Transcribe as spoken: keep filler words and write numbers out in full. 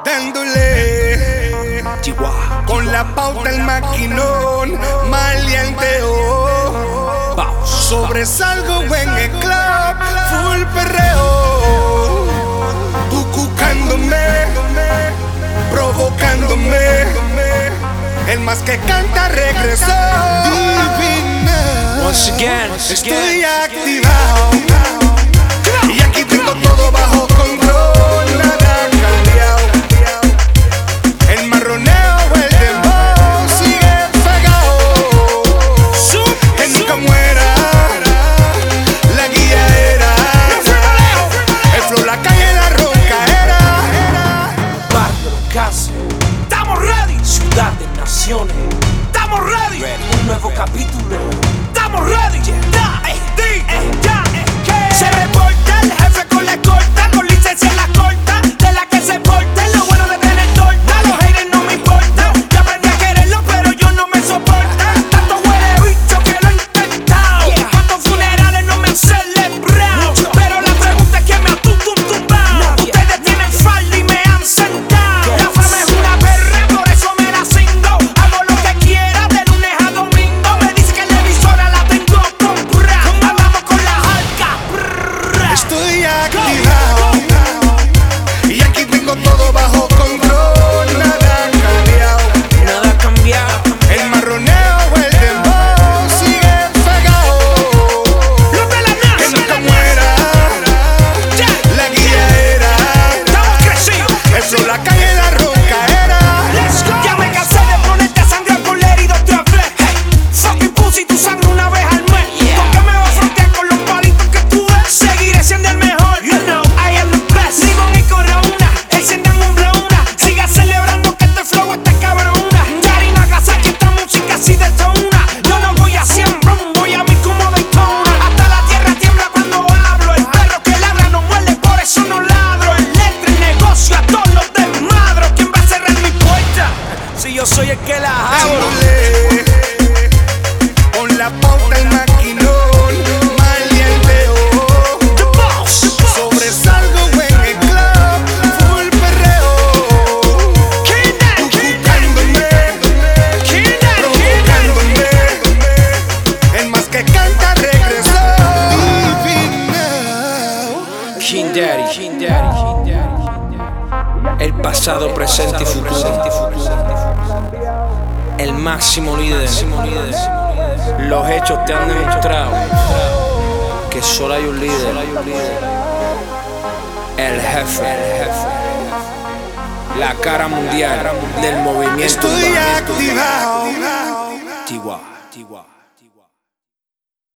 dándole Chihuahua, con la pauta el maquinón, maleanteo. Sobresalgo en el club, full perreo. Tú cucándome, provocándome. El más que canta regresó. Divina. Once again, Estoy activado y aquí tengo todo bajo control, nada ha cambiado. El marroneo, el dembow sigue pegado. Que nunca muera la guiaera. El flow, la calle, la roncaera. barrio, casa, estamos ready. Ciudad de naciones, estamos ready. Un nuevo capítulo, estamos ready. Da, eh, di, eh, ya, eh, que se reporta el jefe con la escolta, con licencia en la corta, de la que se porta, lo bueno de tener torta. Los haters no me importan, ya aprendí a quererlo, pero yo no me soportan. Tanto huele bicho que lo he intentado, cuántos funerales no me han celebrado, pero la pregunta es que me ha tututumbado. Ustedes tienen falda y me han sentado. La fama es una perra, por eso me la cingo. Hago lo que quiera de lunes a domingo. Me dice que la emisora la tengo comprada. Hablamos con la jalca. Estoy activado y aquí tengo todo bajo control, nada ha cambiado. Nada ha cambiado. El marroneo, el dembow sigue pegado. Los de la Que NASA. nunca muera la guiaera. Estamos crecidos. El flow, la calle, la roncaera. Let's go. Ya me cansé de ponerte a sangrar por la herida otra vez. Hey, fucking pussy, tu sangre una vez al mes. ¿Por qué me vas a frontear con los palitos que tú ves? Seguiré siendo el mejor. You know, I am the best. Limón y corona, enciendan un blowna. Siga celebrando que este flow está cabrona. Yari Nagasaki, esta música así detona. Yo no voy a cien, brum, voy a mí como Daytona. Hasta la tierra tiembla cuando hablo. El perro que ladra no muerde, por eso no ladro. El letra y negocio a todos los desmadro. ¿Quién va a cerrar mi puerta? Si yo soy el que la abro. Dándole con la pauta el maquinón, maleanteo. The boss, the boss. Sobresalgo en el club, full perreo. King Daddy, King Cucándome, King Daddy, provocándome. El más que canta regresó. Divina. King Daddy, King Daddy, King Daddy. El pasado, presente y futuro. El máximo líder. Los hechos te han demostrado que solo hay un líder. El jefe. La cara mundial del movimiento Estoy urbano. activado. Chihuahua, Chihuahua.